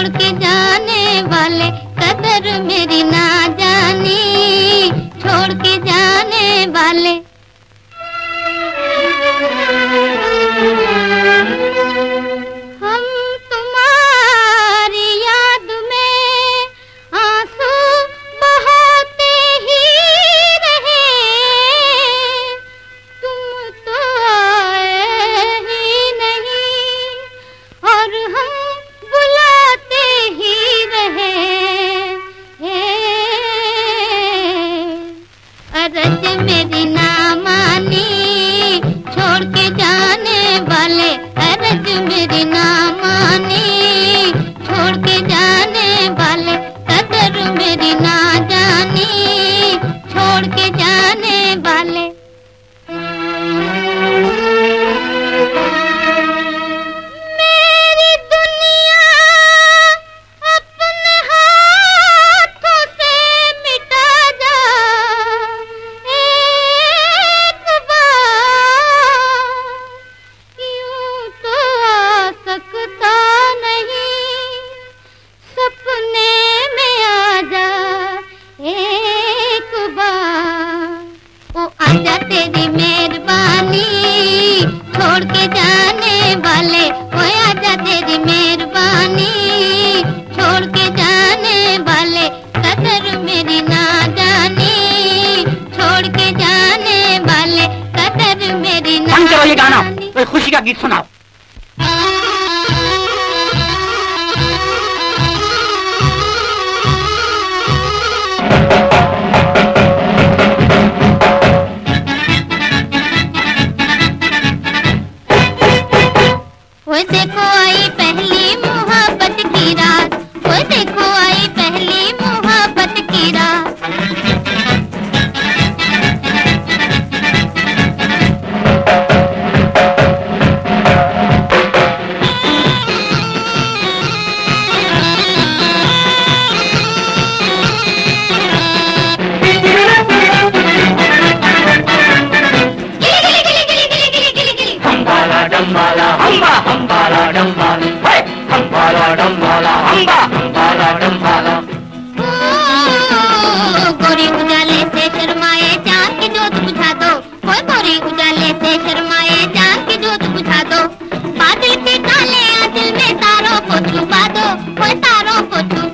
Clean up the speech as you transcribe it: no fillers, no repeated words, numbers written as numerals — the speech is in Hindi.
छोड़ के जाने वाले कदर मेरी ना जानी, छोड़ के जाने वाले। हम तुम्हारी याद में आंसू बहाते ही रहे, तुम तो आए ही नहीं और हम बुलाते ही रहे। अरज मेरी ना मानी, छोड़ के जाने वाले अरज मेरी ना मानी, छोड़ के जाने वाले कदर मेरी ना जानी, छोड़ के जाने वाले। मेरी दुनिया अपने हाथों से मिटा जा एक बार, यूं तो आ सकता नहीं, सपने में आ जा एक बार। ओ आजा तेरी मेहरबानी, छोड़ के जाने वाले, ओ आजा तेरी मेहरबानी, छोड़ के जाने वाले कदर मेरी ना जानी, छोड़ के जाने वाले कदर मेरी ना बंद करो ये गाना, जानी। कोई खुशी का गीत सुनाओ। वो देखो आई पहली मोहब्बत की रात, वो देखो आई पहली मोहब्बत की रात। डम्बाला हम्बा हम्बाला डम्बाला, हे हम्बाला डम्बाला हम्बा हम्बाला डम्बाला। गोरी उजाले से शर्माए चांद की जोत बुझा दो, कोई गोरी उजाले से शर्माए चांद की जोत बुझा दो। बादल के काले आंचल में तारों को छुपा दो, कोई तारों को छुपा